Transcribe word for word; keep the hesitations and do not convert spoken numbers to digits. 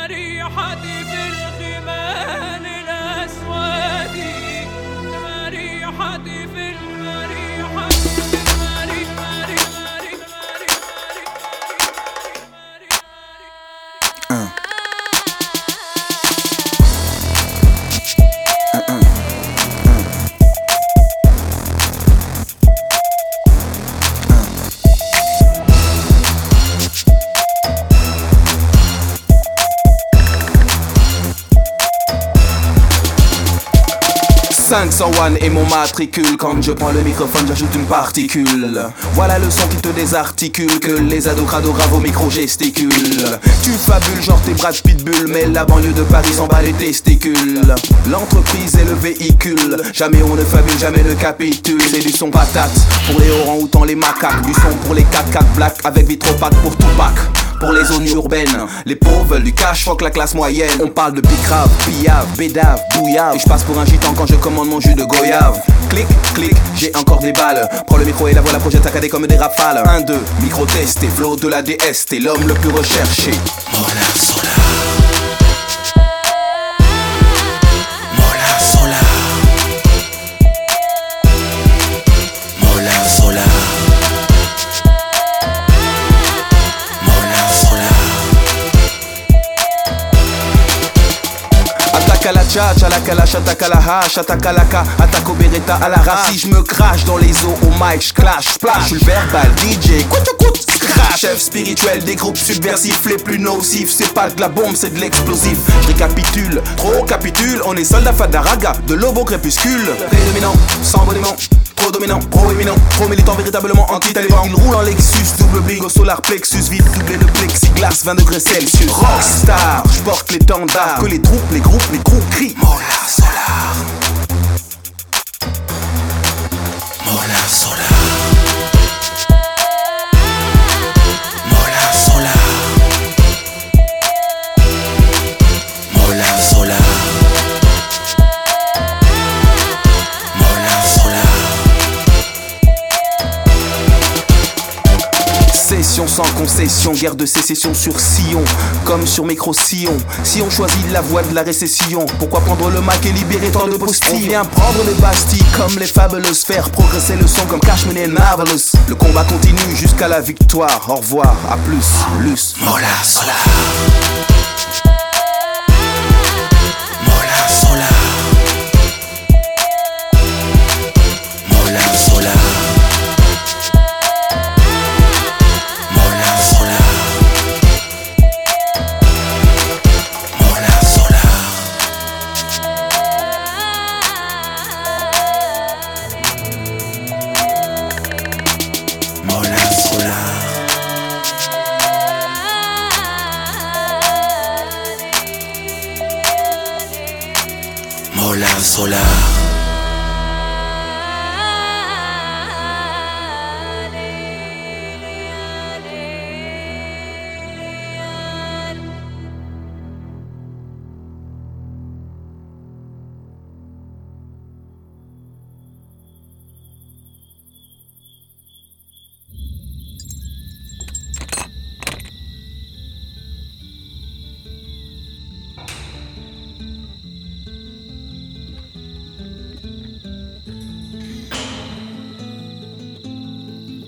مريحتي في الخمال الأسود مريحتي في المريحة cinq cent un est mon matricule. Quand je prends le microphone, j'ajoute une particule. Voilà le son qui te désarticule, que les ados crado grave au micro gesticulent. Tu fabules genre t'es Brad Pitbull, mais la banlieue de Paris s'en bat les testicules. L'entreprise est le véhicule, jamais on ne fabule, jamais ne capitule. C'est du son patate pour les orangs-outans, les macaques. Du son pour les quatre quatre black avec vitropac pour Tupac. Pour les zones urbaines, les pauvres veulent du cash, fuck la classe moyenne. On parle de bicrave, pillave, bédave, douillave. Et je passe pour un gitan quand je commande mon jus de goyave. Clic, clic, j'ai encore des balles. Prends le micro et la voix, la projette saccadée comme des rafales. Un, deux, micro testé, flow de la D S. T'es l'homme le plus recherché. Mola Solar. Mola Solar. Mola Solar. Attaque à la tchatch, à la kalash, attaque à la hache, attaque à la ka, attaque au beretta à la race. Si je me crache dans les eaux au mic, j'clash, splash. J'suis le verbal, D J, coûte coûte, scratch. Chef spirituel des groupes subversifs, les plus nocifs. C'est pas de la bombe, c'est de l'explosif. J'récapitule, trop capitule. On est soldat fadaraga, de l'aube au crépuscule. Prédominant, sans boniment. Trop dominant, pro-éminent, trop militant, véritablement anti-taliban. Il roule en Lexus, double bingo, solar plexus, vide doublé de plexiglas, vingt degrés Celsius. Rockstar, j'porte l'étendard, que les troupes, les groupes, les crews crient. Mola Solar. Mola Solar. Mola Solar. Mola Solar. Session sans concession, guerre de sécession sur Sion, comme sur micro-sillon. Si on choisit la voie de la récession, pourquoi prendre le Mac et libérer tant de postillons? On vient prendre les Bastilles comme les Fabulous, faire progresser le son comme Cash Money and Marvelous. Le combat continue jusqu'à la victoire, au revoir, à plus, Luce. Mola Solar. Mola Solar. Mola Solar. Mola Solar.